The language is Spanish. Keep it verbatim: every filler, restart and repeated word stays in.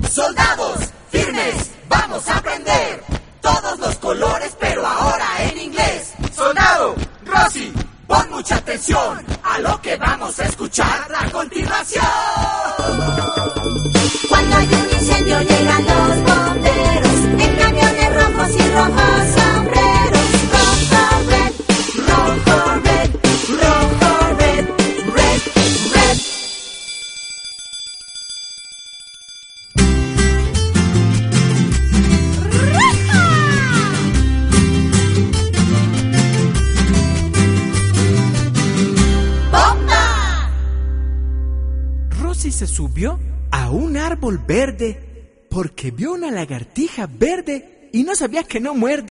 Soldados, firmes, vamos a aprender todos los colores, pero ahora en inglés. Soldado, Rosy, pon mucha atención a lo que vamos a escuchar a continuación. Cuando hay un incendio llegan los bomberos en camiones rojos y rojos sombreros. Rojo, red, rojo, red, rojo, red, red, red. ¡Bomba! Rosy se subió a un árbol verde porque vio una lagartija verde y no sabía que no muerde.